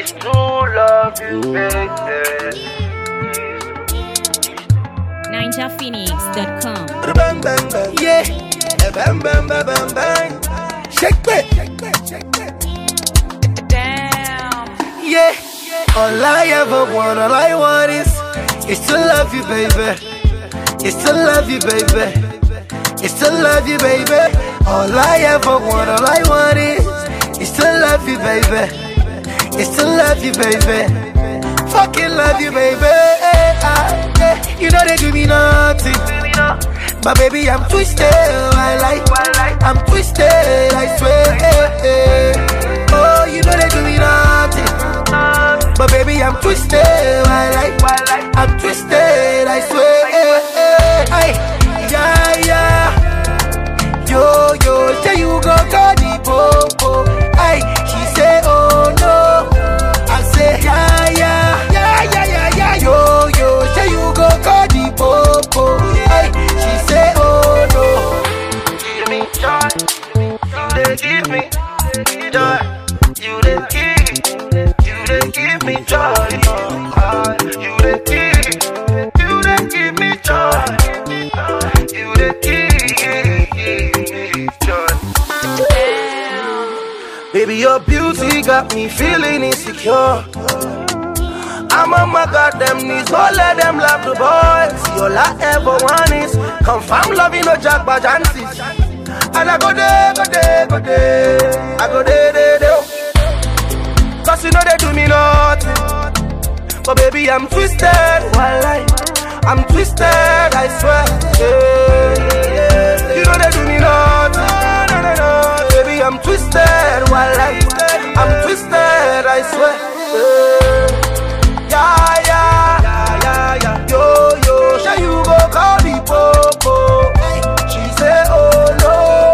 is to love you, baby. NinjaPhoenix.com. Bang bang bang, yeah. Bang bang bang bang bang. Shake it, Damn. yeah. All I ever want, all I want is to love you, baby. It's to love you, baby. It's to love you, baby. All I ever want, all I want is to love you, baby. It's to love you, baby. Fucking love you, baby. You know they do me nothing, but baby I'm twisted. I'm twisted, I swear. Oh, you know they do me nothing, but baby I'm twisted. I'm twisted, I swear. Yeah. Yo, say you go the popo. She say oh no. I say yeah. Yo, say you go the popo. She say oh no. Give me joy, you dey give me joy. You dey give me joy. You dey give me joy. You dey give me joy. Baby, your beauty got me feeling insecure. I'm on my goddamn knees, all let them love the boys. All I ever want is confirm loving no jack by chances. And I go there. I go there. Cause you know they do me nothing, but baby I'm twisted. I'm twisted, I swear. You know they do me nothing. No. Baby I'm twisted. I'm twisted, I swear. Yeah. Yo, shall you go call the popo? She say oh no.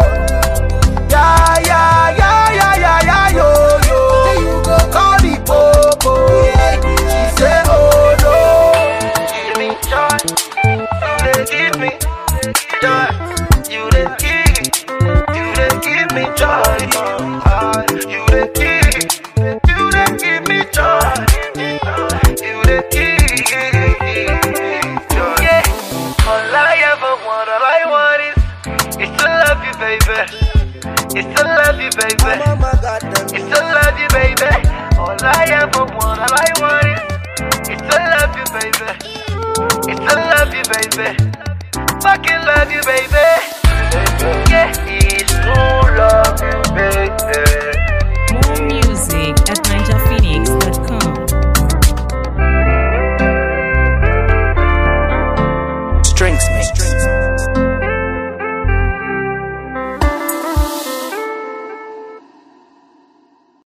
Yeah. Yo, shall you go call the popo? She say oh no. Give me joy, you dey give me joy. You dey give me joy. You dey give me joy. You dey give joy. Yeah. All I ever want, all I want is to love you, baby. It's to love you, baby. I'm on my goddamn It's to love you, baby. All I ever want, all I want is to love you, baby. It's to love you, baby. Fucking love you, baby. Yeah, it's to love you, baby. More music at NinjaPhoenix.com. strings mix.